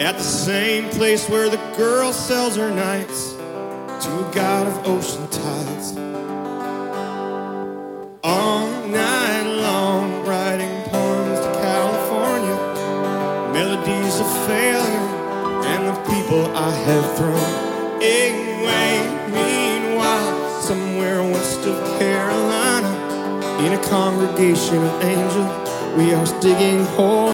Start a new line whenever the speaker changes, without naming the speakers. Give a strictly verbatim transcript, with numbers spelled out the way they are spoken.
at the same place where the girl sells her nights to a god of ocean tides. All night long, writing poems to California, melodies of failure and the people I have thrown away. Meanwhile, somewhere west of Carolina, in a congregation of angels, we are digging holes.